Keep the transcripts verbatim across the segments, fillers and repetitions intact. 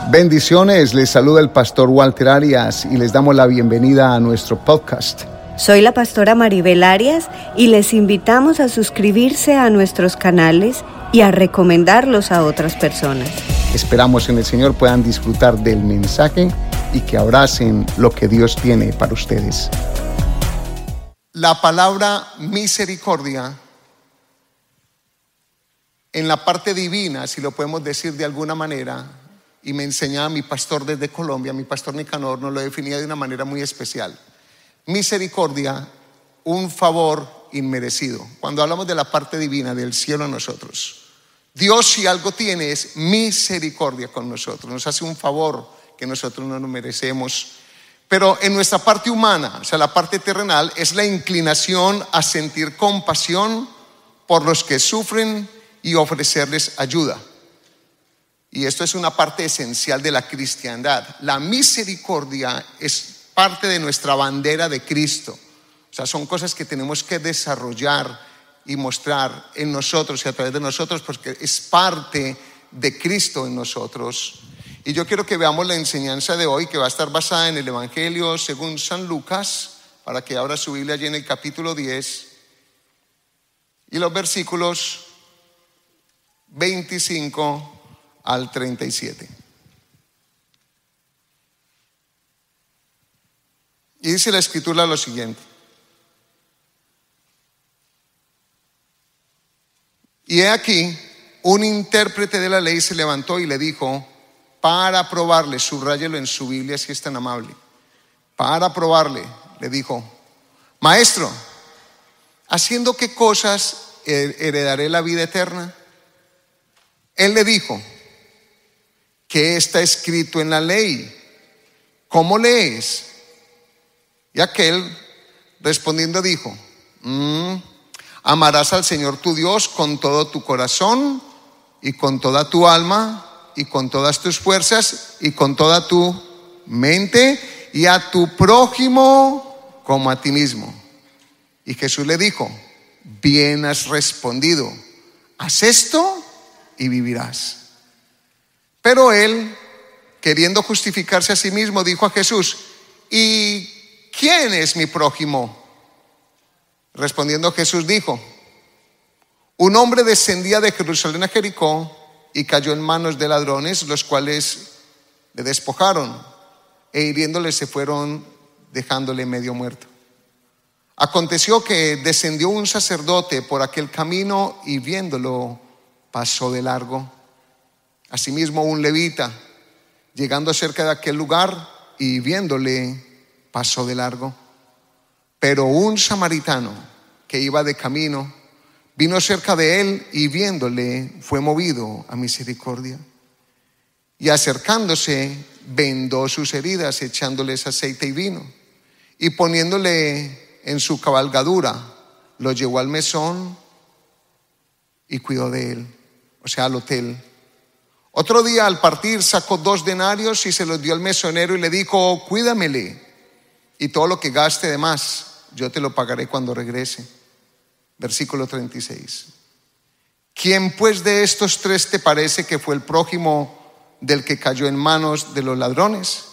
Bendiciones, les saluda el pastor Walter Arias y les damos la bienvenida a nuestro podcast. Soy la pastora Maribel Arias y les invitamos a suscribirse a nuestros canales y a recomendarlos a otras personas. Esperamos en el Señor puedan disfrutar del mensaje y que abracen lo que Dios tiene para ustedes. La palabra misericordia, en la parte divina, si lo podemos decir de alguna manera, y me enseñaba mi pastor desde Colombia, mi pastor Nicanor, nos lo definía de una manera muy especial. Misericordia, un favor inmerecido. Cuando hablamos de la parte divina, del cielo a nosotros, Dios, si algo tiene, es misericordia con nosotros. Nos hace un favor que nosotros no nos merecemos. Pero en nuestra parte humana, o sea, la parte terrenal, es la inclinación a sentir compasión por los que sufren y ofrecerles ayuda. Y esto es una parte esencial de la cristiandad. La misericordia es parte de nuestra bandera de Cristo. O sea, son cosas que tenemos que desarrollar y mostrar en nosotros y a través de nosotros, porque es parte de Cristo en nosotros. Y yo quiero que veamos la enseñanza de hoy, que va a estar basada en el Evangelio según San Lucas, para que abra su Biblia allí en el capítulo diez y los versículos veinticinco al treinta y siete. Y dice la escritura lo siguiente: y he aquí, un intérprete de la ley se levantó y le dijo, para probarle, subráyelo en su Biblia si es tan amable, para probarle, le dijo, maestro, ¿haciendo qué cosas heredaré la vida eterna? Él le dijo, ¿qué está escrito en la ley? ¿Cómo lees? Y aquel respondiendo dijo, mmm, amarás al Señor tu Dios con todo tu corazón y con toda tu alma y con todas tus fuerzas y con toda tu mente y a tu prójimo como a ti mismo. Y Jesús le dijo, bien has respondido, haz esto y vivirás. Pero él, queriendo justificarse a sí mismo, dijo a Jesús, ¿y quién es mi prójimo? Respondiendo Jesús dijo, un hombre descendía de Jerusalén a Jericó y cayó en manos de ladrones, los cuales le despojaron e hiriéndole se fueron dejándole medio muerto. Aconteció que descendió un sacerdote por aquel camino y viéndolo pasó de largo. Asimismo un levita, llegando cerca de aquel lugar y viéndole, pasó de largo. Pero un samaritano que iba de camino, vino cerca de él y viéndole, fue movido a misericordia. Y acercándose, vendó sus heridas, echándoles aceite y vino. Y poniéndole en su cabalgadura, lo llevó al mesón y cuidó de él, o sea, al hotel. Otro día al partir sacó dos denarios y se los dio al mesonero y le dijo, cuídamele y todo lo que gaste de más, yo te lo pagaré cuando regrese. Versículo treinta y seis. ¿Quién pues de estos tres te parece que fue el prójimo del que cayó en manos de los ladrones?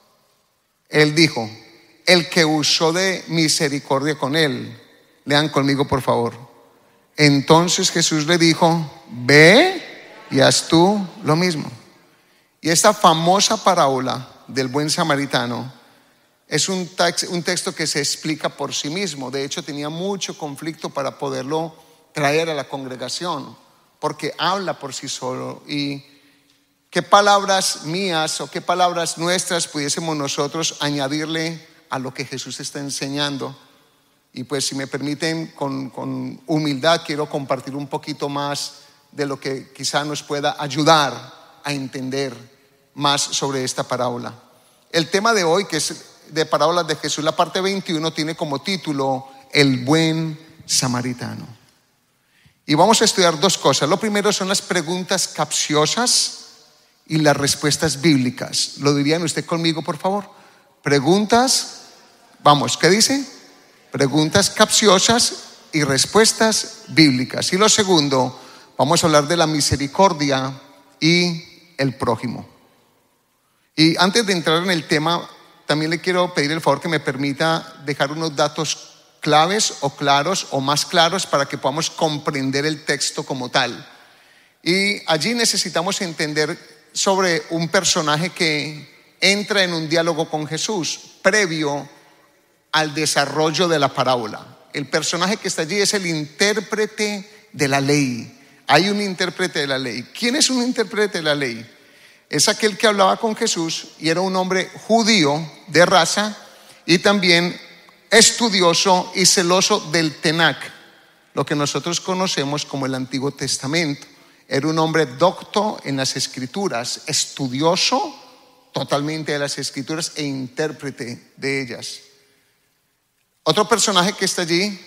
Él dijo, el que usó de misericordia con él. Lean conmigo por favor. Entonces Jesús le dijo, ve y haz tú lo mismo. Y esta famosa parábola del buen samaritano es un, tex- un texto que se explica por sí mismo. De hecho, tenía mucho conflicto para poderlo traer a la congregación, porque habla por sí solo. Y qué palabras mías o qué palabras nuestras pudiésemos nosotros añadirle a lo que Jesús está enseñando. Y pues, si me permiten, con, con humildad quiero compartir un poquito más de lo que quizá nos pueda ayudar a entender más sobre esta parábola. El tema de hoy, que es de parábolas de Jesús, la parte veintiuno, tiene como título El buen samaritano. Y vamos a estudiar dos cosas. Lo primero son las preguntas capciosas y las respuestas bíblicas. ¿Lo dirían usted conmigo, por favor? Preguntas, vamos, ¿qué dice? Preguntas capciosas y respuestas bíblicas. Y lo segundo, vamos a hablar de la misericordia y el prójimo. Y antes de entrar en el tema, también le quiero pedir el favor que me permita dejar unos datos claves o claros o más claros para que podamos comprender el texto como tal. Y allí necesitamos entender sobre un personaje que entra en un diálogo con Jesús previo al desarrollo de la parábola. El personaje que está allí es el intérprete de la ley. Hay un intérprete de la ley. ¿Quién es un intérprete de la ley? Es aquel que hablaba con Jesús y era un hombre judío de raza y también estudioso y celoso del Tanaj, lo que nosotros conocemos como el Antiguo Testamento. Era un hombre docto en las Escrituras, estudioso totalmente de las Escrituras e intérprete de ellas. Otro personaje que está allí,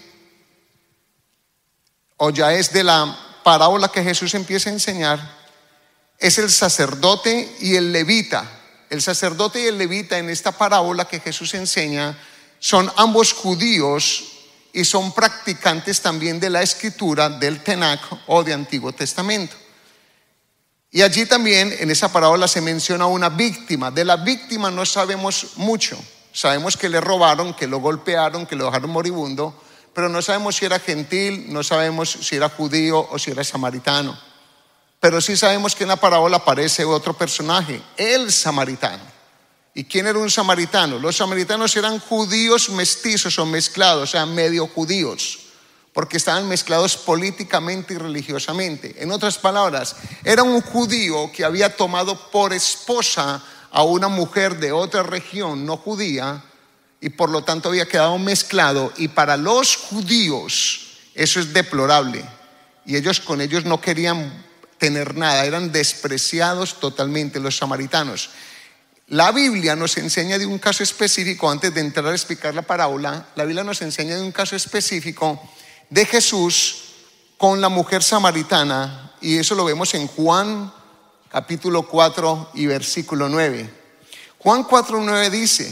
o ya es de la parábola que Jesús empieza a enseñar, es el sacerdote y el levita. El sacerdote y el levita en esta parábola que Jesús enseña son ambos judíos y son practicantes también de la escritura del Tanaj o de Antiguo Testamento. Y allí también en esa parábola se menciona una víctima. De la víctima no sabemos mucho. Sabemos que le robaron, que lo golpearon, que lo dejaron moribundo, pero no sabemos si era gentil, no sabemos si era judío o si era samaritano. Pero sí sabemos que en la parábola aparece otro personaje, el samaritano. ¿Y quién era un samaritano? Los samaritanos eran judíos mestizos o mezclados, o sea, medio judíos, porque estaban mezclados políticamente y religiosamente. En otras palabras, era un judío que había tomado por esposa a una mujer de otra región no judía y por lo tanto había quedado mezclado, y para los judíos eso es deplorable y ellos con ellos no querían tener nada, eran despreciados totalmente los samaritanos. La Biblia nos enseña de un caso específico, antes de entrar a explicar la parábola, la Biblia nos enseña de un caso específico de Jesús con la mujer samaritana, y eso lo vemos en Juan capítulo cuatro y versículo nueve. Juan cuatro nueve dice: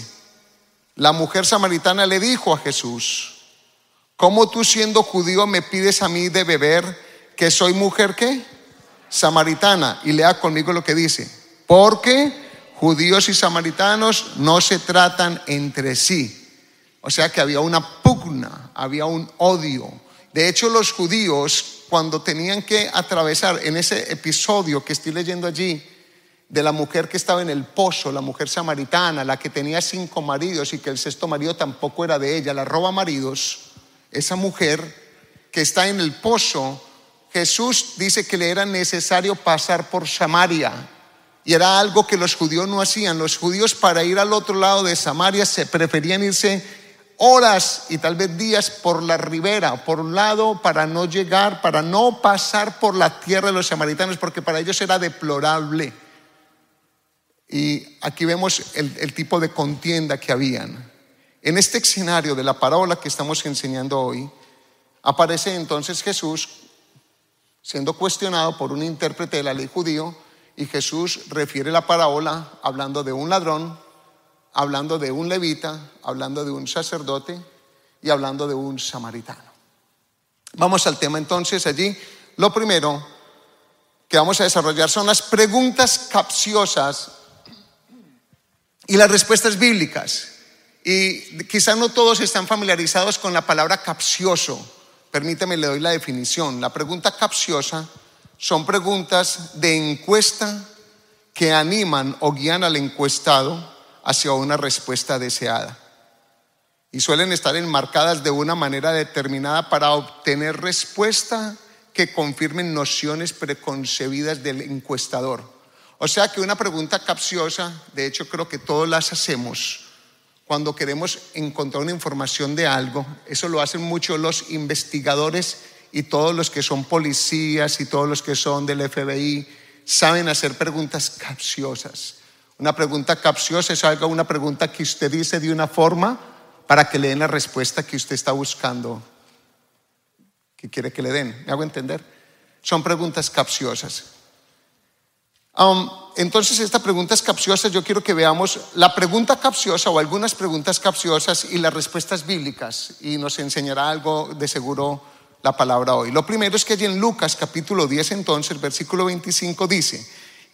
la mujer samaritana le dijo a Jesús: ¿cómo tú, siendo judío, me pides a mí de beber, que soy mujer qué? Samaritana. Y lea conmigo lo que dice: porque judíos y samaritanos no se tratan entre sí. O sea que había una pugna, había un odio. De hecho, los judíos, cuando tenían que atravesar, en ese episodio que estoy leyendo allí, de la mujer que estaba en el pozo, la mujer samaritana, la que tenía cinco maridos y que el sexto marido tampoco era de ella, la roba maridos, esa mujer que está en el pozo, Jesús dice que le era necesario pasar por Samaria, y era algo que los judíos no hacían. Los judíos, para ir al otro lado de Samaria, se preferían irse horas y tal vez días por la ribera, por un lado, para no llegar, para no pasar por la tierra de los samaritanos, porque para ellos era deplorable. Y aquí vemos el, el tipo de contienda que habían. En este escenario de la parábola que estamos enseñando hoy, aparece entonces Jesús siendo cuestionado por un intérprete de la ley judío, y Jesús refiere la parábola hablando de un ladrón, hablando de un levita, hablando de un sacerdote y hablando de un samaritano. Vamos al tema entonces allí. Lo primero que vamos a desarrollar son las preguntas capciosas y las respuestas bíblicas. Y quizás no todos están familiarizados con la palabra capcioso. Permítame, le doy la definición. La pregunta capciosa son preguntas de encuesta que animan o guían al encuestado hacia una respuesta deseada, y suelen estar enmarcadas de una manera determinada para obtener respuesta que confirmen nociones preconcebidas del encuestador. O sea que una pregunta capciosa, de hecho creo que todos las hacemos cuando queremos encontrar una información de algo. Eso lo hacen mucho los investigadores, y todos los que son policías y todos los que son del F B I saben hacer preguntas capciosas. Una pregunta capciosa es algo, una pregunta que usted dice de una forma para que le den la respuesta que usted está buscando, que quiere que le den. ¿Me hago entender? Son preguntas capciosas. Um, entonces, estas preguntas capciosas, yo quiero que veamos la pregunta capciosa o algunas preguntas capciosas y las respuestas bíblicas, y nos enseñará algo de seguro la palabra hoy. Lo primero es que allí en Lucas capítulo diez, entonces, versículo veinticinco dice: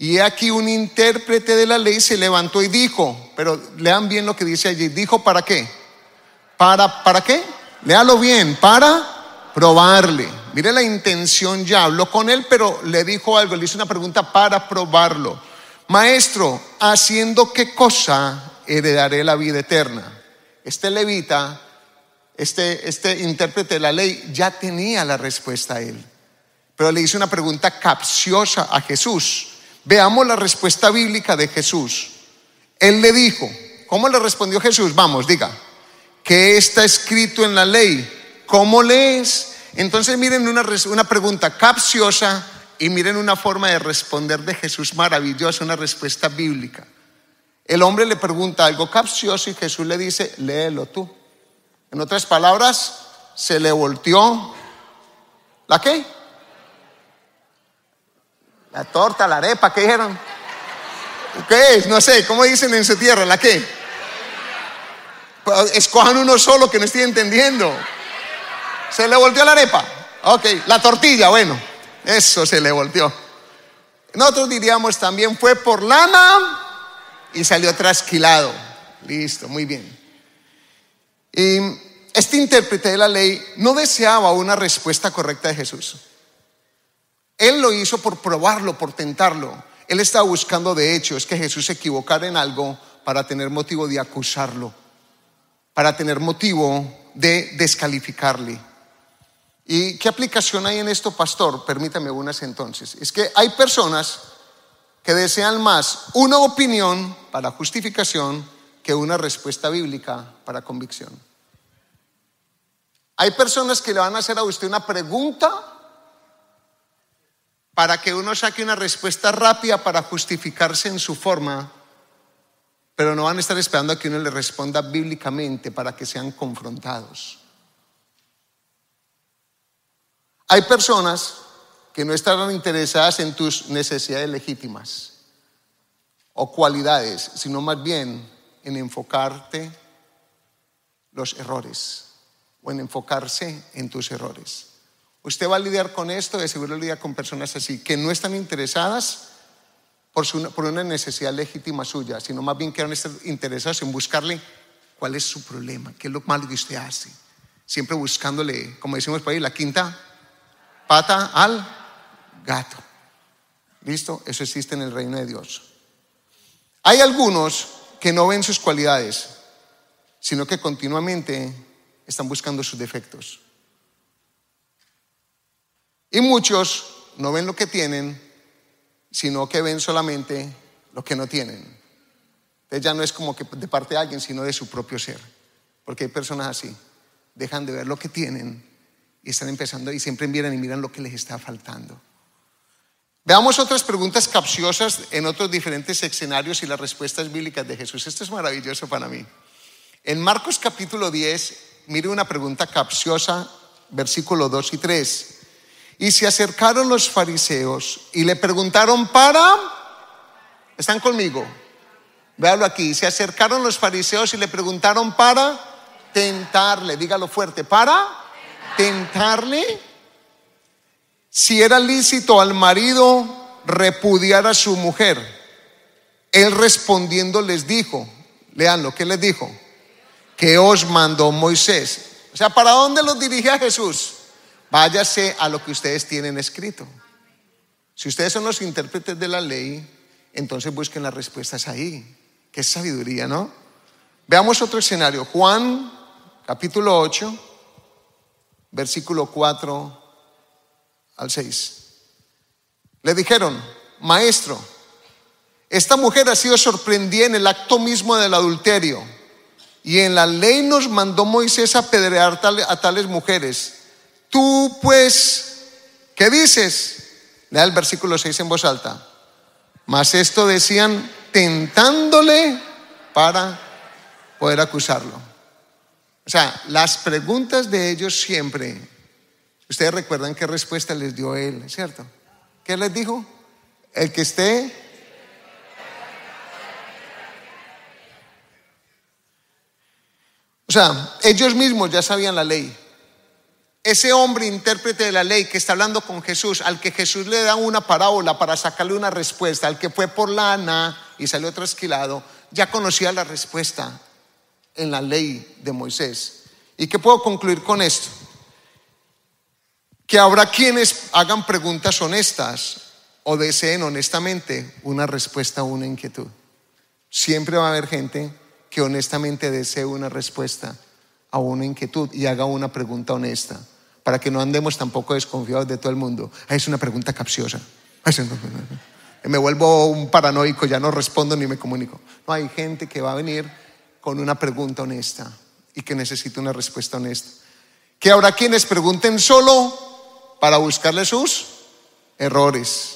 Y aquí un intérprete de la ley se levantó y dijo, pero lean bien lo que dice allí, dijo ¿para qué? ¿Para, para qué? Léalo bien, para probarle. Mire la intención ya, habló con él, pero le dijo algo, le hizo una pregunta para probarlo. Maestro, ¿haciendo qué cosa heredaré la vida eterna? Este levita, este, este intérprete de la ley ya tenía la respuesta a él, pero le hizo una pregunta capciosa a Jesús. Veamos la respuesta bíblica de Jesús. Él le dijo, ¿cómo le respondió Jesús? Vamos, diga, ¿qué está escrito en la ley? ¿Cómo lees? Entonces miren una, una pregunta capciosa y miren una forma de responder de Jesús maravillosa, una respuesta bíblica. El hombre le pregunta algo capcioso y Jesús le dice, léelo tú. En otras palabras, se le volteó ¿la qué? La torta, la arepa, ¿qué dijeron? ¿Qué es? No sé, ¿cómo dicen en su tierra? ¿La qué? Escojan uno solo que no estoy entendiendo. Se le volteó la arepa. Ok, la tortilla, bueno, eso se le volteó. Nosotros diríamos también fue por lana y salió trasquilado. Listo, muy bien. Y este intérprete de la ley no deseaba una respuesta correcta de Jesús. Él lo hizo por probarlo, por tentarlo. Él estaba buscando de hecho es que Jesús se equivocara en algo para tener motivo de acusarlo, para tener motivo de descalificarle. ¿Y qué aplicación hay en esto, pastor? Permítame unas entonces. Es que hay personas que desean más una opinión para justificación que una respuesta bíblica para convicción. Hay personas que le van a hacer a usted una pregunta para que uno saque una respuesta rápida para justificarse en su forma, pero no van a estar esperando a que uno le responda bíblicamente para que sean confrontados. Hay personas que no estarán interesadas en tus necesidades legítimas o cualidades, sino más bien en enfocarte los errores o en enfocarse en tus errores. Usted va a lidiar con esto, de seguro lidia con personas así, que no están interesadas por, su, por una necesidad legítima suya, sino más bien que van a estar interesados en buscarle cuál es su problema, qué es lo malo que usted hace. Siempre buscándole, como decimos por ahí, la quinta pata al gato. ¿Listo? Eso existe en el reino de Dios. Hay algunos que no ven sus cualidades, sino que continuamente están buscando sus defectos. Y muchos no ven lo que tienen, sino que ven solamente lo que no tienen. Entonces ya no es como que de parte de alguien, sino de su propio ser. Porque hay personas así, dejan de ver lo que tienen y están empezando y siempre miran y miran lo que les está faltando. Veamos otras preguntas capciosas en otros diferentes escenarios y las respuestas bíblicas de Jesús. Esto es maravilloso para mí. En Marcos capítulo diez, mire una pregunta capciosa, versículos dos y tres. Y se acercaron los fariseos y le preguntaron para, ¿están conmigo? Véalo aquí, se acercaron los fariseos y le preguntaron para tentarle, dígalo fuerte, para tentarle si era lícito al marido repudiar a su mujer. Él respondiendo les dijo, leanlo, ¿qué les dijo? Que os mandó Moisés. O sea, ¿para dónde los dirigía Jesús? Váyase a lo que ustedes tienen escrito. Si ustedes son los intérpretes de la ley, entonces busquen las respuestas ahí. Qué sabiduría, ¿no? Veamos otro escenario. Juan, capítulo ocho, versículo cuatro al seis. Le dijeron, maestro, esta mujer ha sido sorprendida en el acto mismo del adulterio, y en la ley nos mandó Moisés apedrear a tales mujeres. Tú pues, ¿qué dices? Lea el versículo seis en voz alta. Mas esto decían tentándole para poder acusarlo. O sea, las preguntas de ellos siempre, ustedes recuerdan qué respuesta les dio él, ¿cierto? ¿Qué les dijo? El que esté O sea, ellos mismos ya sabían la ley. ese hombre intérprete de la ley que está hablando con Jesús, al que Jesús le da una parábola para sacarle una respuesta, al que fue por lana y salió trasquilado, ya conocía la respuesta en la ley de Moisés. ¿Y qué puedo concluir con esto? Que habrá quienes hagan preguntas honestas o deseen honestamente una respuesta a una inquietud. Siempre va a haber gente que honestamente desee una respuesta a una inquietud y haga una pregunta honesta, para que no andemos tampoco desconfiados de todo el mundo. Ah, es una pregunta capciosa. Me vuelvo un paranoico, ya no respondo ni me comunico. No, hay gente que va a venir con una pregunta honesta y que necesita una respuesta honesta. Que habrá quienes pregunten solo para buscarle sus errores.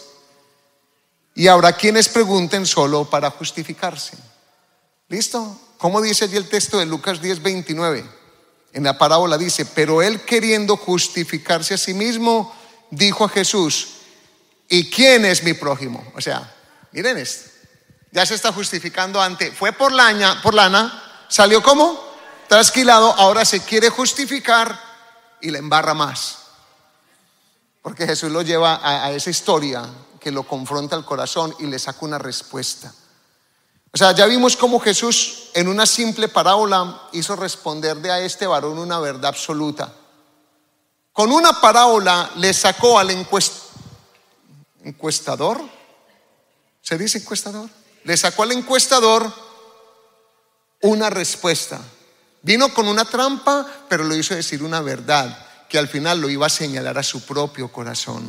Y habrá quienes pregunten solo para justificarse. ¿Listo? ¿Cómo dice allí el texto de Lucas diez veintinueve? En la parábola dice: pero él, queriendo justificarse a sí mismo, dijo a Jesús: ¿y quién es mi prójimo? O sea, miren esto. Ya se está justificando ante, fue por lana, por lana, salió como trasquilado, ahora se quiere justificar y le embarra más. Porque Jesús lo lleva a, a esa historia que lo confronta al corazón y le saca una respuesta. O sea, ya vimos cómo Jesús en una simple parábola hizo responderle a este varón una verdad absoluta. Con una parábola le sacó al encuest... encuestador, ¿se dice encuestador? Le sacó al encuestador una respuesta. Vino con una trampa, pero lo hizo decir una verdad que al final lo iba a señalar a su propio corazón.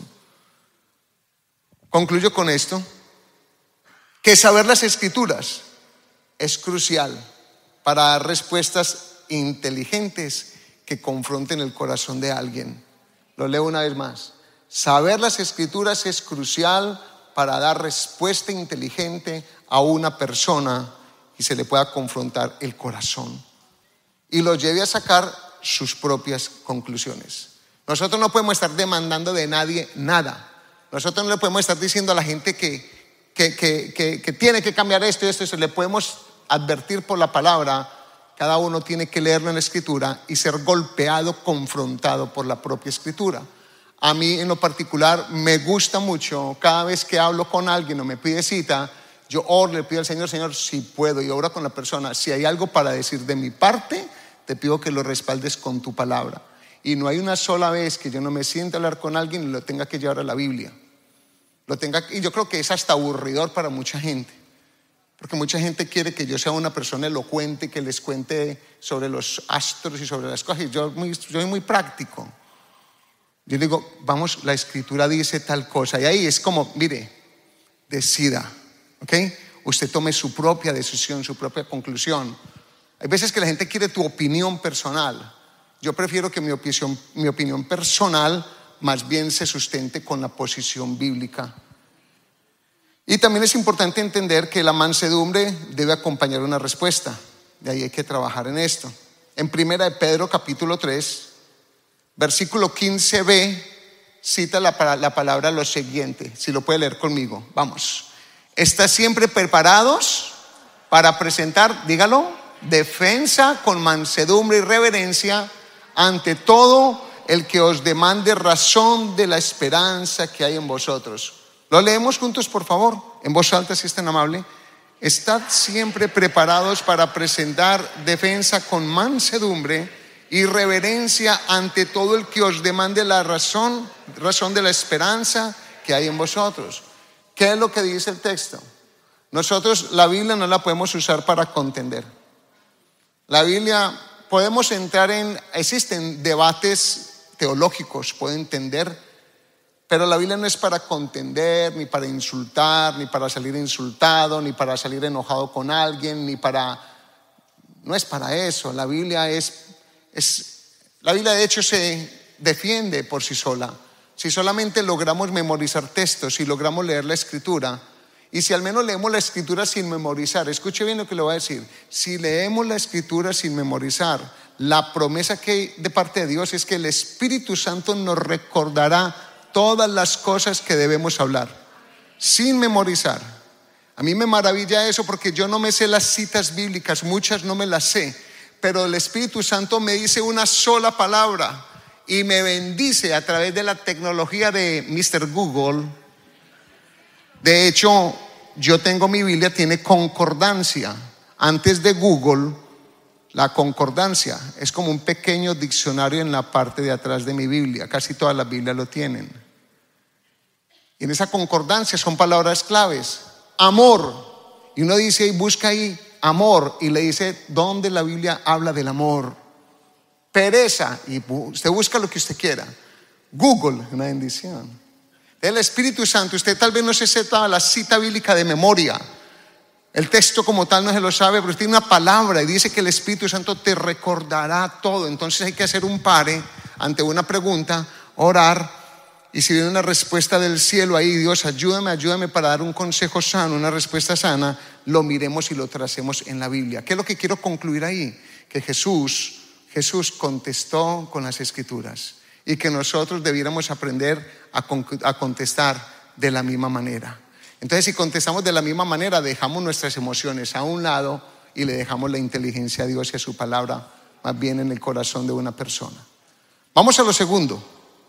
Concluyo con esto, que saber las escrituras es crucial para dar respuestas inteligentes que confronten el corazón de alguien. Lo leo una vez más. Saber las escrituras es crucial para dar respuesta inteligente a una persona y se le pueda confrontar el corazón y lo lleve a sacar sus propias conclusiones. Nosotros no podemos estar demandando de nadie nada. Nosotros no le podemos estar diciendo a la gente que, que, que, que, que tiene que cambiar esto y esto, eso. Le podemos advertir por la palabra. Cada uno tiene que leerlo en la escritura y ser golpeado, confrontado por la propia escritura. A mí en lo particular me gusta mucho, cada vez que hablo con alguien o me pide cita, yo oro, le pido al Señor: Señor, si puedo, y oro con la persona. Si hay algo para decir de mi parte, te pido que lo respaldes con tu palabra. Y no hay una sola vez que yo no me sienta a hablar con alguien y lo tenga que llevar a la Biblia. Lo tenga, y yo creo que es hasta aburridor para mucha gente, porque mucha gente quiere que yo sea una persona elocuente, que les cuente sobre los astros y sobre las cosas. Yo, muy, yo soy muy práctico. Yo digo, vamos, la escritura dice tal cosa. Y ahí es como, mire, decida, ¿ok? Usted tome su propia decisión, su propia conclusión. Hay veces que la gente quiere tu opinión personal. Yo prefiero que mi opinión, mi opinión personal más bien se sustente con la posición bíblica. Y también es importante entender que la mansedumbre debe acompañar una respuesta. De ahí hay que trabajar en esto. En primera de Pedro capítulo tres, versículo quince b, cita la, la palabra lo siguiente. Si lo puede leer conmigo, vamos. Está siempre preparados para presentar, dígalo, defensa con mansedumbre y reverencia ante todo el que os demande razón de la esperanza que hay en vosotros. Lo leemos juntos, por favor, en voz alta, si es tan amable. Estad siempre preparados para presentar defensa con mansedumbre y reverencia ante todo el que os demande la razón, razón de la esperanza que hay en vosotros. ¿Qué es lo que dice el texto? Nosotros la Biblia no la podemos usar para contender. La Biblia, podemos entrar en, existen debates teológicos, puedo entender, pero la Biblia no es para contender, ni para insultar, ni para salir insultado, ni para salir enojado con alguien, ni para, no es para eso. La Biblia es, es la Biblia de hecho se defiende por sí sola. Si solamente logramos memorizar textos, si logramos leer la escritura, y si al menos leemos la escritura sin memorizar, escuche bien lo que le voy a decir, si leemos la escritura sin memorizar, la promesa que hay de parte de Dios es que el Espíritu Santo nos recordará todas las cosas que debemos hablar, sin memorizar. A mí me maravilla eso porque yo no me sé las citas bíblicas, muchas no me las sé, pero el Espíritu Santo me dice una sola palabra y me bendice a través de la tecnología de mister Google. De hecho, yo tengo mi Biblia, tiene concordancia. Antes de Google, la concordancia es como un pequeño diccionario en la parte de atrás de mi Biblia. Casi todas las Biblias lo tienen. Y en esa concordancia son palabras claves. Amor. Y uno dice y busca ahí amor y le dice ¿dónde la Biblia habla del amor? Pereza. Y usted busca lo que usted quiera. Google, una bendición. El Espíritu Santo, usted tal vez no se sepa la cita bíblica de memoria. El texto como tal no se lo sabe, pero tiene una palabra y dice que el Espíritu Santo te recordará todo. Entonces hay que hacer un pare ante una pregunta, orar, y si viene una respuesta del cielo ahí, Dios ayúdame, ayúdame para dar un consejo sano, una respuesta sana, lo miremos y lo tracemos en la Biblia. ¿Qué es lo que quiero concluir ahí? Que Jesús, Jesús contestó con las Escrituras y que nosotros debiéramos aprender a, a contestar de la misma manera. Entonces, si contestamos de la misma manera, dejamos nuestras emociones a un lado y le dejamos la inteligencia a Dios y a su palabra más bien en el corazón de una persona. Vamos a lo segundo.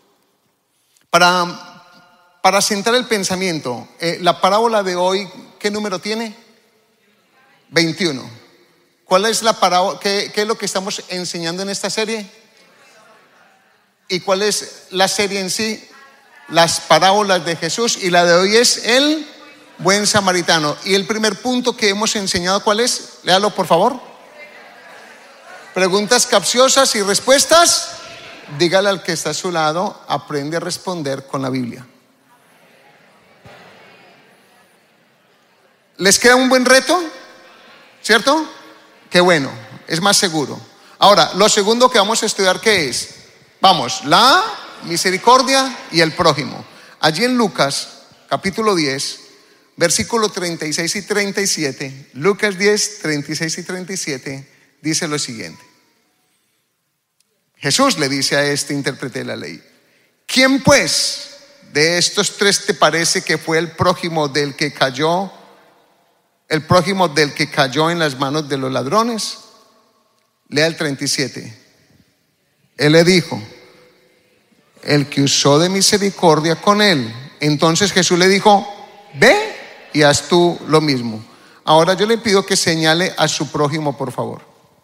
Para, para sentar el pensamiento, eh, la parábola de hoy, ¿qué número tiene? veintiuno. ¿Cuál es la parábola? ¿Qué, qué es lo que estamos enseñando en esta serie? ¿Y cuál es la serie en sí? Las parábolas de Jesús, y la de hoy es el buen samaritano. Y el primer punto que hemos enseñado, ¿cuál es? Léalo por favor. Preguntas capciosas y respuestas. Dígale al que está a su lado, aprende a responder con la Biblia. ¿Les queda un buen reto? ¿Cierto? Qué bueno, es más seguro. Ahora, lo segundo que vamos a estudiar, ¿qué es? Vamos, la misericordia y el prójimo. Allí en Lucas, capítulo diez, versículo treinta y seis y treinta y siete, Lucas diez, treinta y seis y treinta y siete, dice lo siguiente. Jesús le dice a este intérprete de la ley: ¿quién pues de estos tres te parece que fue el prójimo del que cayó, el prójimo del que cayó en las manos de los ladrones? Lea el treinta y siete. Él le dijo: el que usó de misericordia con él. Entonces Jesús le dijo: ve y haz tú lo mismo. Ahora yo le pido que señale a su prójimo, por favor.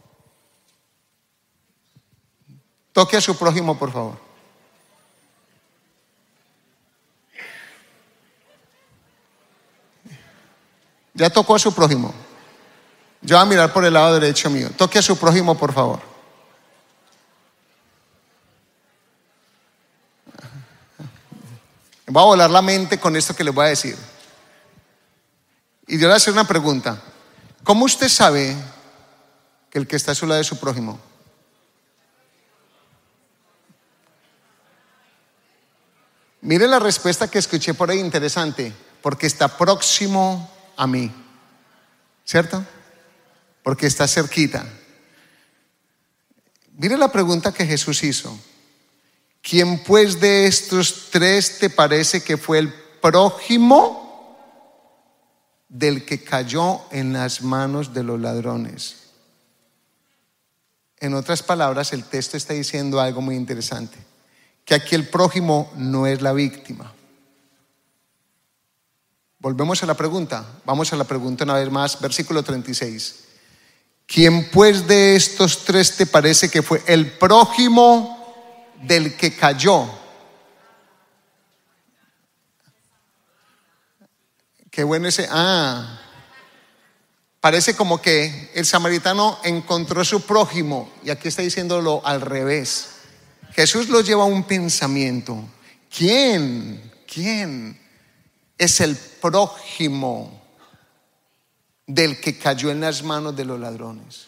Toque a su prójimo, por favor. Ya tocó a su prójimo. Yo voy a mirar por el lado derecho mío. Toque a su prójimo, por favor. Me va a volar la mente con esto que les voy a decir. Y yo le voy a hacer una pregunta. ¿Cómo usted sabe que el que está a su lado es su prójimo? Mire la respuesta que escuché por ahí, interesante. Porque está próximo a mí. ¿Cierto? Porque está cerquita. Mire la pregunta que Jesús hizo. ¿Quién pues de estos tres te parece que fue el prójimo del que cayó en las manos de los ladrones? En otras palabras, el texto está diciendo algo muy interesante. Que aquí el prójimo no es la víctima. Volvemos a la pregunta. Vamos a la pregunta una vez más. Versículo treinta y seis. ¿Quién pues de estos tres te parece que fue el prójimo del que cayó? Qué bueno ese. Ah, parece como que el samaritano encontró su prójimo, y aquí está diciéndolo al revés. Jesús lo lleva a un pensamiento. ¿Quién? ¿Quién es el prójimo del que cayó en las manos de los ladrones?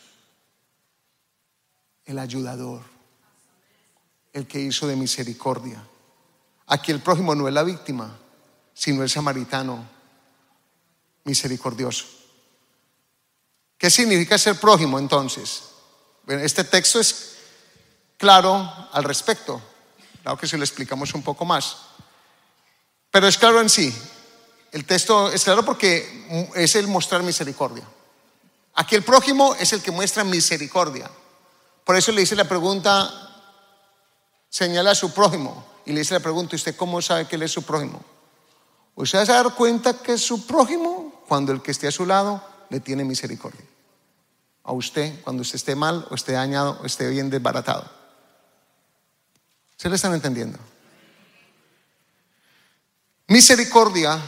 El ayudador, el que hizo de misericordia. Aquí el prójimo no es la víctima, sino el samaritano misericordioso. ¿Qué significa ser prójimo entonces? Bueno, este texto es claro al respecto. Claro que si lo explicamos un poco más. Pero es claro en sí. El texto es claro porque es el mostrar misericordia. Aquí el prójimo es el que muestra misericordia. Por eso le hice la pregunta: señala a su prójimo y le dice la pregunta: ¿usted cómo sabe que él es su prójimo? Usted se va a dar cuenta que es su prójimo cuando el que esté a su lado le tiene misericordia. A usted, cuando usted esté mal o esté dañado o esté bien desbaratado. ¿Se le están entendiendo? Misericordia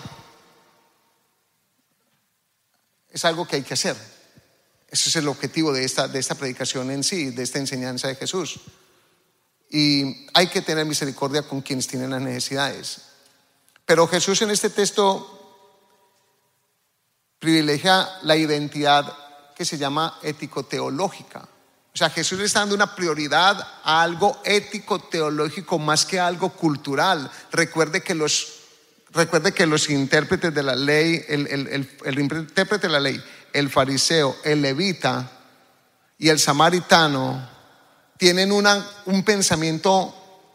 es algo que hay que hacer. Ese es el objetivo de esta, de esta predicación en sí, de esta enseñanza de Jesús. Y hay que tener misericordia con quienes tienen las necesidades. Pero Jesús en este texto privilegia la identidad que se llama ético-teológica. O sea, Jesús le está dando una prioridad a algo ético-teológico más que a algo cultural. Recuerde que los, recuerde que los intérpretes de la ley, el, el, el, el intérprete de la ley, el fariseo, el levita y el samaritano tienen una, un pensamiento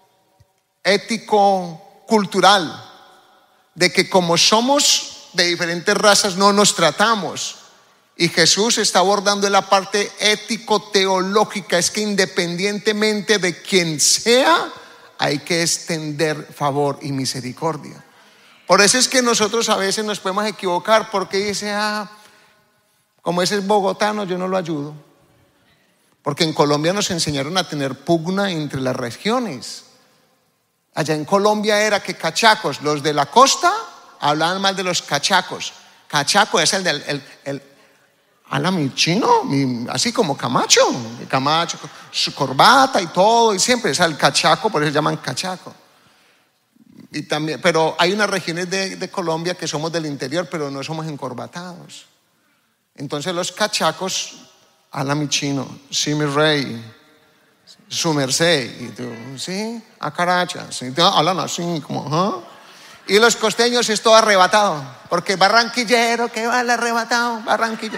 ético-cultural de que como somos de diferentes razas no nos tratamos. Y Jesús está abordando la parte ético-teológica, es que independientemente de quien sea, hay que extender favor y misericordia. Por eso es que nosotros a veces nos podemos equivocar, porque dice, ah, como ese es bogotano, yo no lo ayudo. Porque en Colombia nos enseñaron a tener pugna entre las regiones. Allá en Colombia era que cachacos, los de la costa hablaban mal de los cachacos. Cachaco es el del el, el, ala mi chino, mi, así como Camacho, Camacho, su corbata y todo, y siempre es el cachaco, por eso se llaman cachaco. Y también, pero hay unas regiones de, de Colombia que somos del interior, pero no somos encorbatados. Entonces los cachacos, ala mi chino, sí mi rey, su merced, y tú, sí, a caracha, sí, hablan así como, ¿ah? Y los costeños es todo arrebatado, porque barranquillero, que vale arrebatado, barranquillero.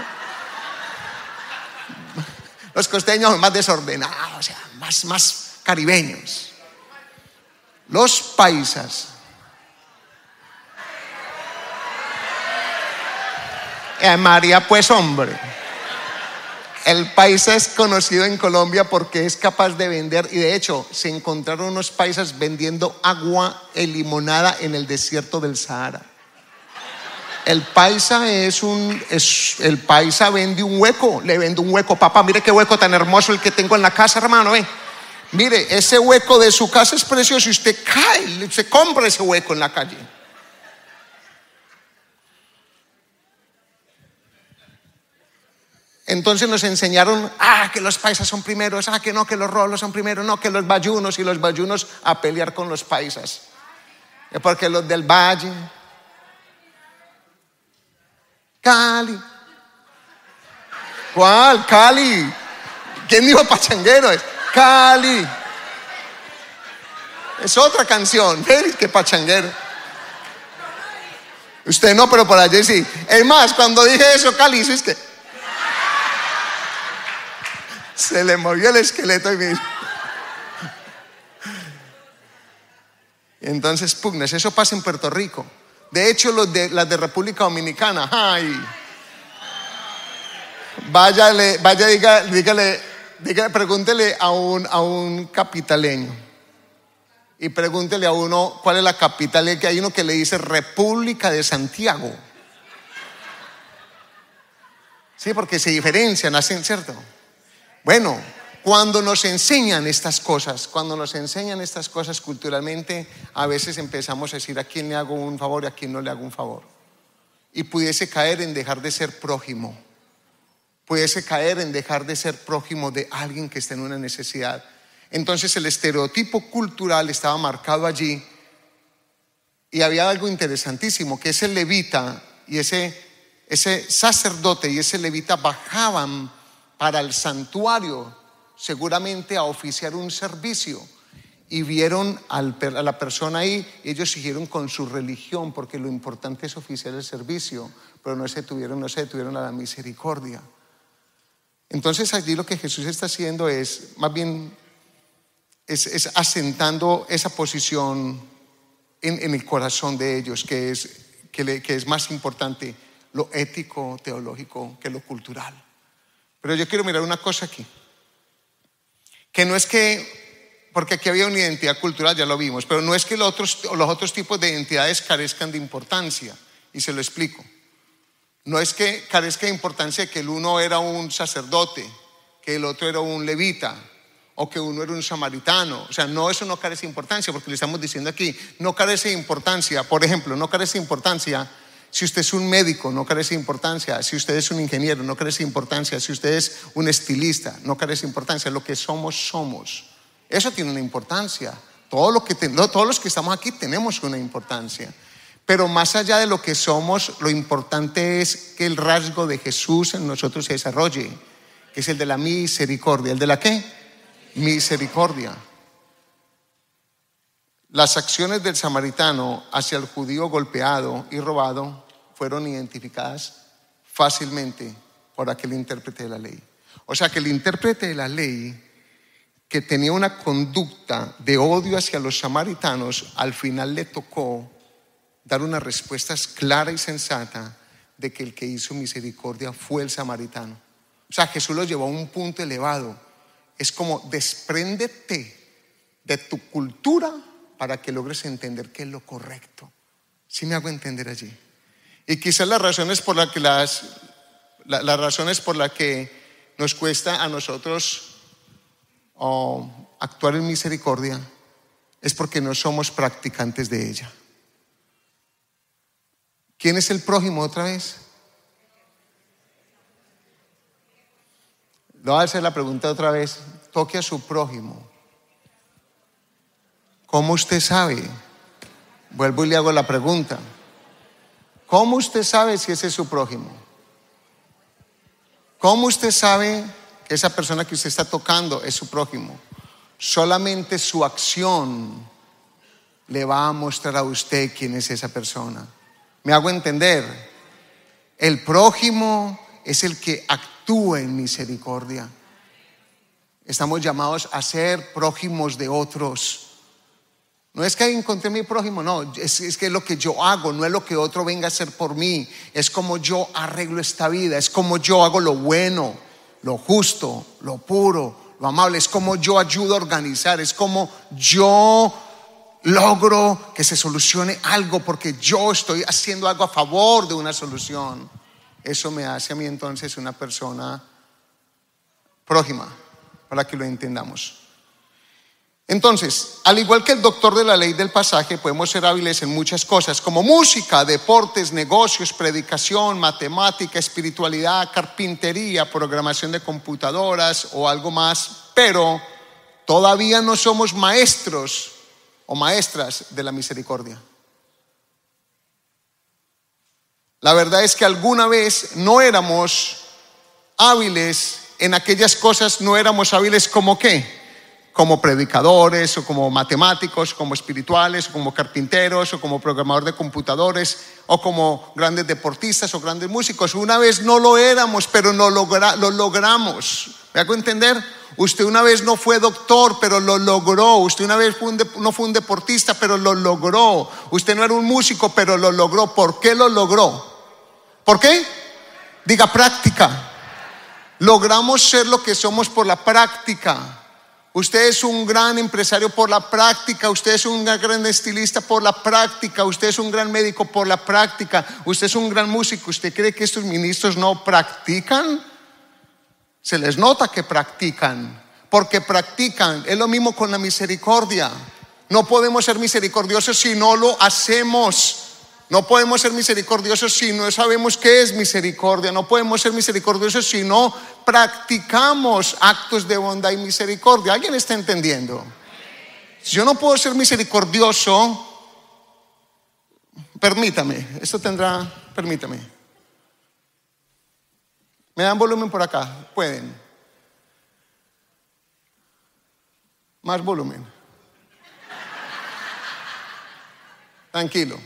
Los costeños son más desordenados, o sea, más, más caribeños. Los paisas. Eh, María, pues hombre. El paisa es conocido en Colombia porque es capaz de vender, y de hecho se encontraron unos paisas vendiendo agua en limonada en el desierto del Sahara. El paisa es un, es, el paisa vende un hueco, le vende un hueco, papá, mire qué hueco tan hermoso el que tengo en la casa, hermano, ve. Mire, ese hueco de su casa es precioso y usted cae, usted compra ese hueco en la calle. Entonces nos enseñaron, ah, que los paisas son primeros, ah, que no, que los rolos son primeros, no, que los bayunos, y los bayunos a pelear con los paisas. Porque los del valle, Cali. ¿Cuál? Cali. ¿Quién dijo pachanguero? Es Cali. Es otra canción, ¿ves? Que pachanguero. Usted no, pero por allí sí. Es más, cuando dije eso, Cali, ¿sí es que? Se le movió el esqueleto y me dijo. Entonces, pugnas, eso pasa en Puerto Rico. De hecho, los de, las de República Dominicana, ay, váyale, vaya, diga, dígale, dígale, pregúntele a un, a un capitaleño y pregúntele a uno cuál es la capital, que hay uno que le dice República de Santiago. Sí, porque se diferencian, hacen, ¿cierto? Bueno, cuando nos enseñan estas cosas, cuando nos enseñan estas cosas culturalmente, a veces empezamos a decir a quién le hago un favor y a quién no le hago un favor. Y pudiese caer en dejar de ser prójimo. Pudiese caer en dejar de ser prójimo de alguien que está en una necesidad. Entonces el estereotipo cultural estaba marcado allí. Y había algo interesantísimo, que ese levita y ese, ese sacerdote y ese levita bajaban para el santuario, seguramente a oficiar un servicio, y vieron al, a la persona ahí, y ellos siguieron con su religión, porque lo importante es oficiar el servicio, pero no se detuvieron, no se detuvieron a la misericordia. Entonces allí lo que Jesús está haciendo es, más bien, es, es asentando esa posición en, en el corazón de ellos, que es, que, le, que es más importante lo ético, teológico, que lo cultural. Pero yo quiero mirar una cosa aquí, que no es que, Porque aquí había una identidad cultural, ya lo vimos, pero no es que los otros, los otros tipos de identidades carezcan de importancia, y se lo explico. No es que carezca de importancia que el uno era un sacerdote, que el otro era un levita, o que uno era un samaritano. O sea, no, eso no carece de importancia, porque le estamos diciendo aquí, no carece de importancia. Por ejemplo, no carece de importancia si usted es un médico, no carece de importancia. Si usted es un ingeniero, no carece de importancia. Si usted es un estilista, no carece de importancia. Lo que somos, somos. Eso tiene una importancia. Todo lo que te, todos los que estamos aquí tenemos una importancia. Pero más allá de lo que somos, lo importante es que el rasgo de Jesús en nosotros se desarrolle, que es el de la misericordia. ¿El de la qué? Misericordia. Las acciones del samaritano hacia el judío golpeado y robado fueron identificadas fácilmente por aquel intérprete de la ley. O sea que el intérprete de la ley, que tenía una conducta de odio hacia los samaritanos, al final le tocó dar una respuesta clara y sensata de que el que hizo misericordia fue el samaritano. O sea, Jesús lo llevó a un punto elevado. Es como despréndete de tu cultura para que logres entender qué es lo correcto. ¿Sí me hago entender allí? Y quizás las razones por las que las, la, las razones por las que nos cuesta a nosotros oh, actuar en misericordia es porque no somos practicantes de ella. ¿Quién es el prójimo otra vez? Le voy a hacer la pregunta otra vez. Toque a su prójimo. ¿Cómo usted sabe? Vuelvo y le hago la pregunta. ¿Cómo usted sabe si ese es su prójimo? ¿Cómo usted sabe que esa persona que usted está tocando es su prójimo? Solamente su acción le va a mostrar a usted quién es esa persona. ¿Me hago entender? El prójimo es el que actúa en misericordia. Estamos llamados a ser prójimos de otros. No es que encontré mi prójimo, no, es, es que es lo que yo hago, no es lo que otro venga a hacer por mí. Es como yo arreglo esta vida, es como yo hago lo bueno, lo justo, lo puro, lo amable. Es como yo ayudo a organizar, es como yo logro que se solucione algo porque yo estoy haciendo algo a favor de una solución. Eso me hace a mí entonces una persona prójima, para que lo entendamos. Entonces, al igual que el doctor de la ley del pasaje, podemos ser hábiles en muchas cosas, como música, deportes, negocios, predicación, matemática, espiritualidad, carpintería, programación de computadoras o algo más, pero todavía no somos maestros o maestras de la misericordia. La verdad es que alguna vez no éramos hábiles en aquellas cosas, no éramos hábiles como qué, como predicadores o como matemáticos, como espirituales o como carpinteros o como programador de computadores o como grandes deportistas o grandes músicos. Una vez no lo éramos, pero no logra, lo logramos. ¿Me hago entender? Usted una vez no fue doctor, pero lo logró. Usted una vez fue un de, no fue un deportista, pero lo logró. Usted no era un músico, pero lo logró. ¿Por qué lo logró? ¿Por qué? Diga práctica. Logramos ser lo que somos por la práctica. Usted es un gran empresario por la práctica. Usted es un gran estilista por la práctica. Usted es un gran médico por la práctica. Usted es un gran músico. ¿Usted cree que estos ministros no practican? Se les nota que practican, porque practican. Es lo mismo con la misericordia. No podemos ser misericordiosos si no lo hacemos. No podemos ser misericordiosos si no sabemos qué es misericordia. No podemos ser misericordiosos si no practicamos actos de bondad y misericordia. ¿Alguien está entendiendo? Si yo no puedo ser misericordioso, permítame, esto tendrá, permítame. ¿Me dan volumen por acá? Pueden. Más volumen. Tranquilo.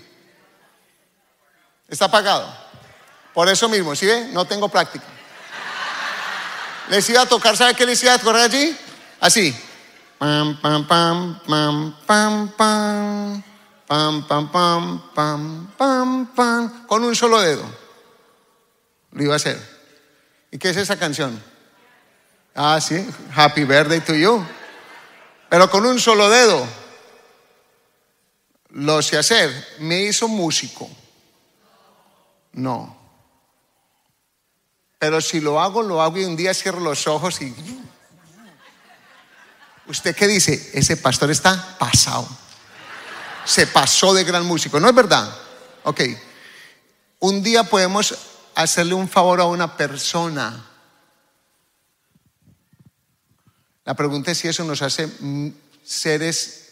Está apagado. Por eso mismo, ¿sí ve? No tengo práctica. Les iba a tocar, ¿sabe qué les iba a tocar allí? Así. Pam, pam, pam, pam, pam, pam. Pam, pam, pam, pam, pam, pam. Con un solo dedo. Lo iba a hacer. ¿Y qué es esa canción? Ah, sí. Happy birthday to you. pero con un solo dedo lo sé hacer. ¿Me hizo músico? No. Pero si lo hago, lo hago y un día cierro los ojos y... ¿Usted qué dice? Ese pastor está pasado. Se pasó de gran músico. ¿No es verdad? Ok. Un día podemos hacerle un favor a una persona. La pregunta es si eso nos hace seres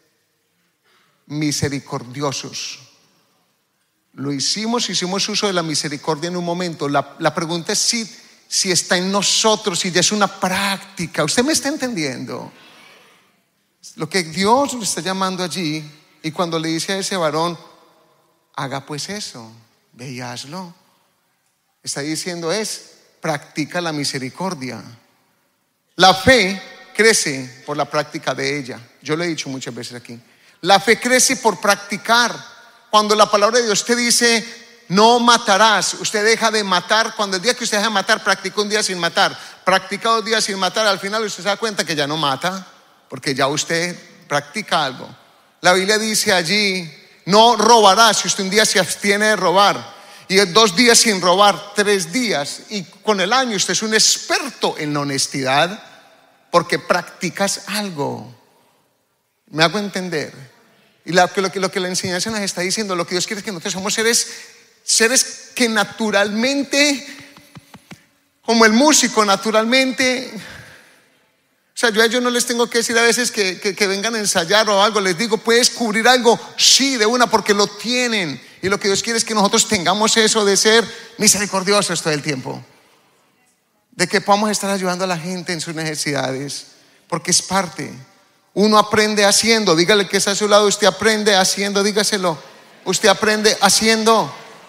misericordiosos. Lo hicimos, hicimos uso de la misericordia en un momento. La, la pregunta es si, si está en nosotros, si ya es una práctica. ¿Usted me está entendiendo? Lo que Dios le está llamando allí, y cuando le dice a ese varón, haga pues eso, ve y hazlo, está diciendo es, practica la misericordia. La fe crece por la práctica de ella. Yo lo he dicho muchas veces aquí. La fe crece por practicar. Cuando la palabra de Dios te dice, no matarás, usted deja de matar. Cuando el día que usted deja de matar, practica un día sin matar, practica dos días sin matar, al final usted se da cuenta que ya no mata, porque ya usted practica algo. La Biblia dice allí, no robarás, si usted un día se abstiene de robar, y dos días sin robar, tres días, y con el año usted es un experto en la honestidad, porque practicas algo. ¿Me hago entender? Y lo que, lo, que, lo que la enseñanza nos está diciendo, lo que Dios quiere es que nosotros somos seres, seres que naturalmente, como el músico naturalmente, o sea, yo a ellos no les tengo que decir a veces que, que, que vengan a ensayar o algo, les digo, ¿puedes cubrir algo? Sí, de una, porque lo tienen. Y lo que Dios quiere es que nosotros tengamos eso de ser misericordiosos todo el tiempo, de que podamos estar ayudando a la gente en sus necesidades, porque es parte. Uno aprende haciendo. Dígale que está a su lado, usted aprende haciendo, dígaselo. Usted aprende haciendo.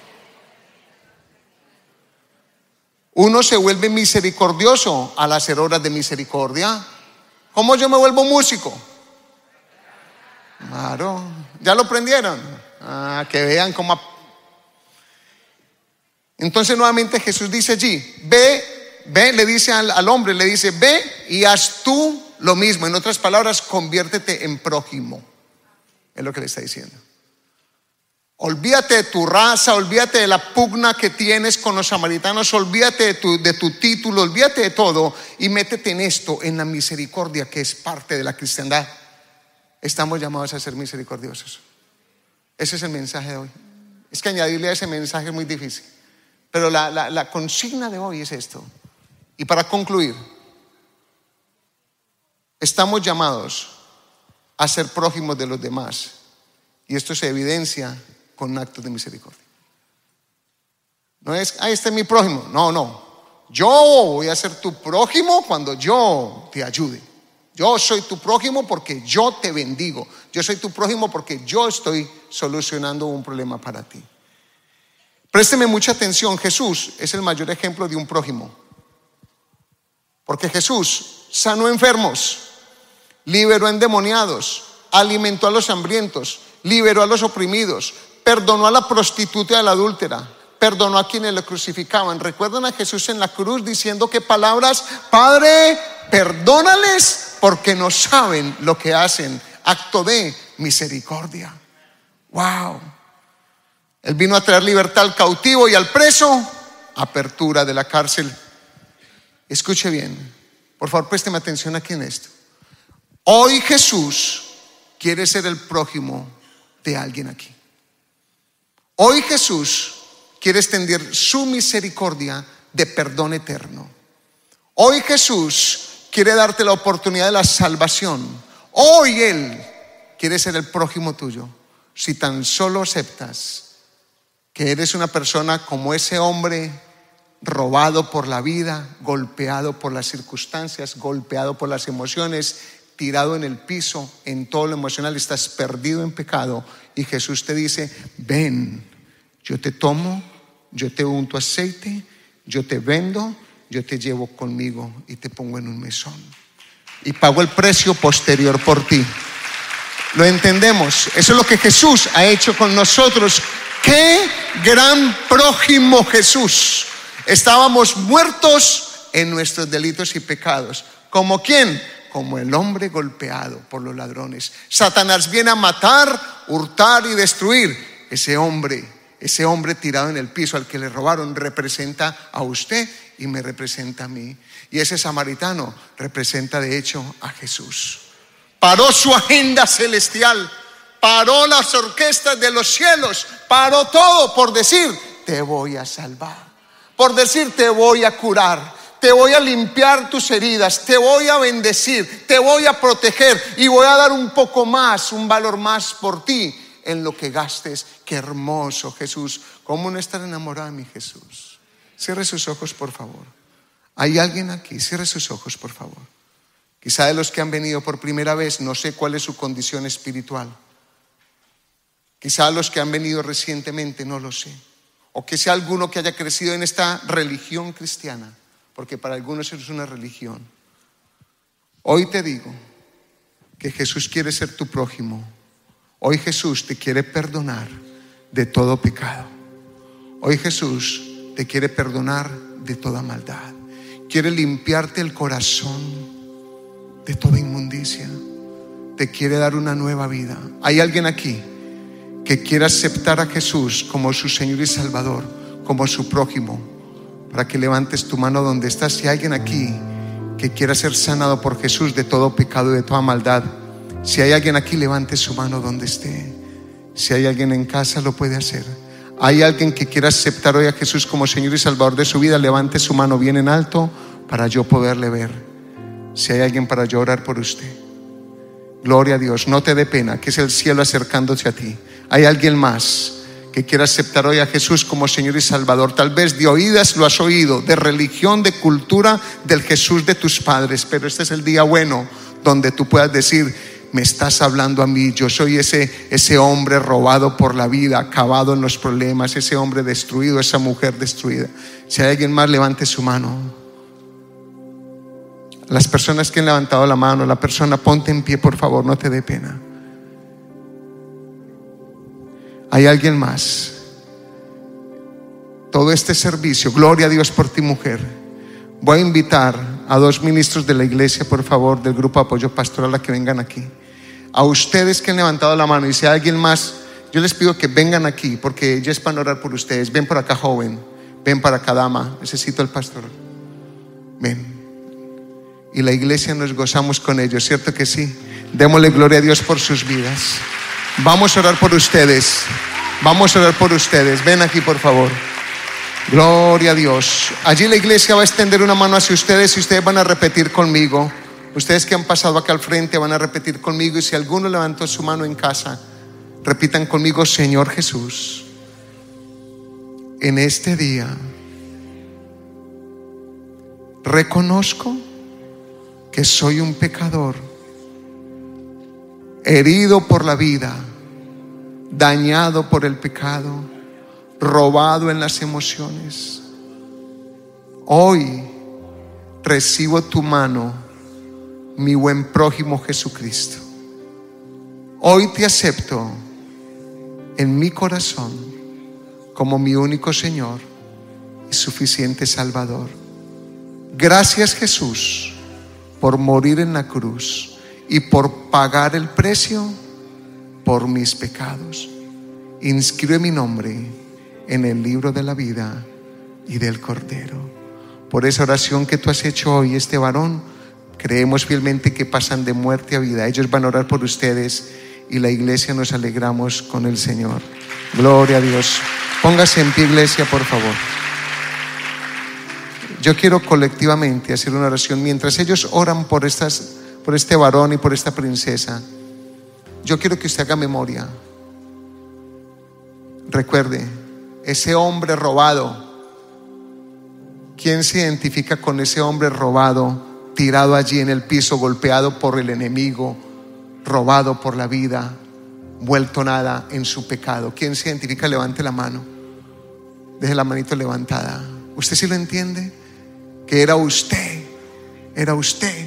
Uno se vuelve misericordioso al hacer obras de misericordia. ¿Cómo yo me vuelvo músico? Claro, ¿ya lo aprendieron? Ah, que vean cómo. Entonces nuevamente Jesús dice allí, ve, ve, le dice al, al hombre, le dice, ve y haz tú lo mismo. En otras palabras, conviértete en prójimo. Es lo que le está diciendo. Olvídate de tu raza, olvídate de la pugna que tienes con los samaritanos, olvídate de tu, de tu título, olvídate de todo y métete en esto, en la misericordia que es parte de la cristiandad. Estamos llamados a ser misericordiosos. Ese es el mensaje de hoy. Es que añadirle a ese mensaje es muy difícil, pero la, la, la consigna de hoy es esto. Y para concluir, estamos llamados a ser prójimos de los demás, y esto se evidencia con actos de misericordia. No es, ah, este es mi prójimo. No, no. Yo voy a ser tu prójimo cuando yo te ayude. Yo soy tu prójimo porque yo te bendigo. Yo soy tu prójimo porque yo estoy solucionando un problema para ti. Présteme mucha atención. Jesús es el mayor ejemplo de un prójimo, porque Jesús sanó enfermos, liberó endemoniados, alimentó a los hambrientos, liberó a los oprimidos, perdonó a la prostituta y a la adúltera, perdonó a quienes lo crucificaban. ¿Recuerdan a Jesús en la cruz diciendo qué palabras? Padre, perdónales porque no saben lo que hacen. Acto de misericordia. Wow. Él vino a traer libertad al cautivo y al preso, apertura de la cárcel. Escuche bien, por favor, présteme atención aquí en esto. Hoy Jesús quiere ser el prójimo de alguien aquí. Hoy Jesús quiere extender su misericordia de perdón eterno. Hoy Jesús quiere darte la oportunidad de la salvación. Hoy Él quiere ser el prójimo tuyo. Si tan solo aceptas que eres una persona como ese hombre robado por la vida, golpeado por las circunstancias, golpeado por las emociones, tirado en el piso, en todo lo emocional, estás perdido en pecado, y Jesús te dice, ven, yo te tomo, yo te unto aceite, yo te vendo, yo te llevo conmigo y te pongo en un mesón y pago el precio posterior por ti. ¿Lo entendemos? Eso es lo que Jesús ha hecho con nosotros. ¡Qué gran prójimo Jesús! Estábamos muertos en nuestros delitos y pecados. ¿Como quién? como el hombre golpeado por los ladrones. Satanás viene a matar, hurtar y destruir. Ese hombre, ese hombre tirado en el piso al que le robaron representa a usted y me representa a mí. Y ese samaritano representa de hecho a Jesús. Paró su agenda celestial, paró las orquestas de los cielos, paró todo por decir: te voy a salvar, por decir: te voy a curar, te voy a limpiar tus heridas, te voy a bendecir, te voy a proteger y voy a dar un poco más, un valor más por ti en lo que gastes. Qué hermoso Jesús. ¿Cómo no estar enamorado de mi Jesús? Cierre sus ojos, por favor. ¿Hay alguien aquí? Cierre sus ojos, por favor. Quizá de los que han venido por primera vez, no sé cuál es su condición espiritual. Quizá los que han venido recientemente, no lo sé. O que sea alguno que haya crecido en esta religión cristiana, porque para algunos es una religión. Hoy te digo que Jesús quiere ser tu prójimo. Hoy Jesús te quiere perdonar de todo pecado. Hoy Jesús te quiere perdonar de toda maldad. Quiere limpiarte el corazón de toda inmundicia. Te quiere dar una nueva vida. ¿Hay alguien aquí que quiera aceptar a Jesús como su Señor y Salvador, como su prójimo? Para que levantes tu mano donde estás. Si hay alguien aquí que quiera ser sanado por Jesús de todo pecado y de toda maldad, si hay alguien aquí, levante su mano donde esté. Si hay alguien en casa, lo puede hacer. Hay alguien que quiera aceptar hoy a Jesús como Señor y Salvador de su vida, levante su mano bien en alto para yo poderle ver. Si hay alguien, para yo orar por usted. Gloria a Dios. No te dé pena, que es el cielo acercándose a ti. Hay alguien más que quiera aceptar hoy a Jesús como Señor y Salvador. Tal vez de oídas lo has oído, de religión, de cultura, del Jesús de tus padres, pero este es el día bueno donde tú puedas decir: me estás hablando a mí. Yo soy ese, ese hombre robado por la vida, acabado en los problemas, ese hombre destruido, esa mujer destruida. Si hay alguien más, levante su mano. Las personas que han levantado la mano, la persona, ponte en pie, por favor, no te dé pena. ¿Hay alguien más? Todo este servicio, gloria a Dios por ti, mujer. Voy a invitar a dos ministros de la iglesia, por favor, del grupo de apoyo pastoral, a que vengan aquí. A ustedes que han levantado la mano, y si hay alguien más, yo les pido que vengan aquí, porque ya es para orar por ustedes. Ven por acá, joven. Ven para acá, dama. Necesito al pastor. Ven. Y la iglesia nos gozamos con ellos, ¿cierto que sí? Démosle gloria a Dios por sus vidas. Vamos a orar por ustedes. Vamos a orar por ustedes. Ven aquí, por favor. Gloria a Dios. Allí la iglesia va a extender una mano hacia ustedes y ustedes van a repetir conmigo. Ustedes que han pasado acá al frente van a repetir conmigo, y si alguno levantó su mano en casa, repitan conmigo: Señor Jesús, en este día reconozco que soy un pecador, herido por la vida, dañado por el pecado, robado en las emociones. Hoy recibo tu mano, mi buen prójimo Jesucristo. Hoy te acepto en mi corazón como mi único Señor y suficiente Salvador. Gracias, Jesús, por morir en la cruz y por pagar el precio por mis pecados. Inscribe mi nombre en el libro de la vida y del Cordero. Por esa oración que tú has hecho hoy, este varón, creemos fielmente que pasan de muerte a vida. Ellos van a orar por ustedes y la iglesia nos alegramos con el Señor. Gloria a Dios. Póngase en pie, iglesia, por favor. Yo quiero colectivamente hacer una oración. Mientras ellos oran por, estas, por este varón y por esta princesa, yo quiero que usted haga memoria. Recuerde, ese hombre robado. ¿Quién se identifica con ese hombre robado, tirado allí en el piso, golpeado por el enemigo, robado por la vida, vuelto nada en su pecado? ¿Quién se identifica? Levante la mano. Deje la manito levantada. ¿Usted sí lo entiende? Que era usted, era usted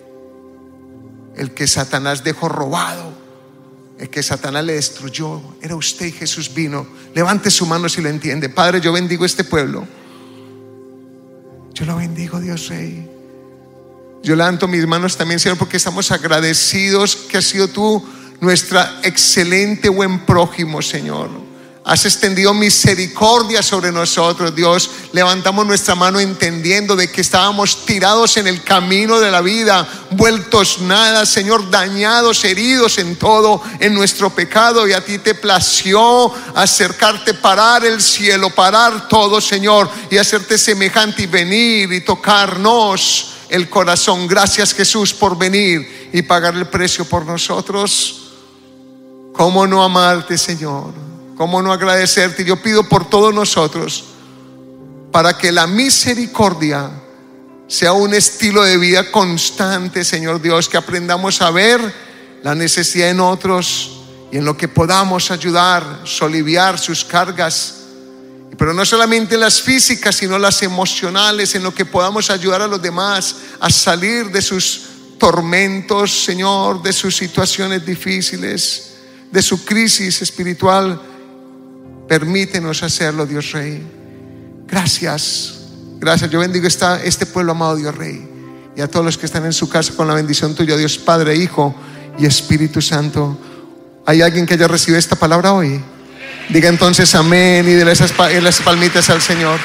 el que Satanás dejó robado, el que Satanás le destruyó. Era usted y Jesús vino. Levante su mano si lo entiende. Padre, yo bendigo este pueblo. Yo lo bendigo, Dios Rey. Yo levanto mis manos también, Señor, porque estamos agradecidos que has sido tú nuestra excelente buen prójimo, Señor. Has extendido misericordia sobre nosotros, Dios. Levantamos nuestra mano entendiendo de que estábamos tirados en el camino de la vida, vueltos nada, Señor, dañados, heridos en todo, en nuestro pecado. Y a ti te plació acercarte, parar el cielo, parar todo, Señor, y hacerte semejante y venir y tocarnos el corazón. Gracias, Jesús, por venir y pagar el precio por nosotros. ¿Cómo no amarte, Señor? ¿Cómo no agradecerte? Yo pido por todos nosotros, para que la misericordia sea un estilo de vida constante, Señor Dios, que aprendamos a ver la necesidad en otros y en lo que podamos ayudar, soliviar sus cargas, pero no solamente las físicas, sino las emocionales, en lo que podamos ayudar a los demás a salir de sus tormentos, Señor, de sus situaciones difíciles, de su crisis espiritual. Permítenos hacerlo, Dios Rey. Gracias, gracias. Yo bendigo esta, este pueblo amado, Dios Rey, y a todos los que están en su casa con la bendición tuya, Dios Padre, Hijo y Espíritu Santo. ¿Hay alguien que haya recibido esta palabra hoy? Diga entonces amén y déle esas, esas palmitas al Señor.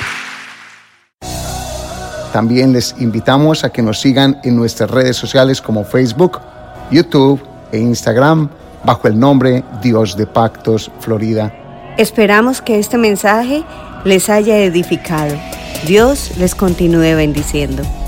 También les invitamos a que nos sigan en nuestras redes sociales como Facebook, YouTube e Instagram bajo el nombre Dios de Pactos Florida. Esperamos que este mensaje les haya edificado. Dios les continúe bendiciendo.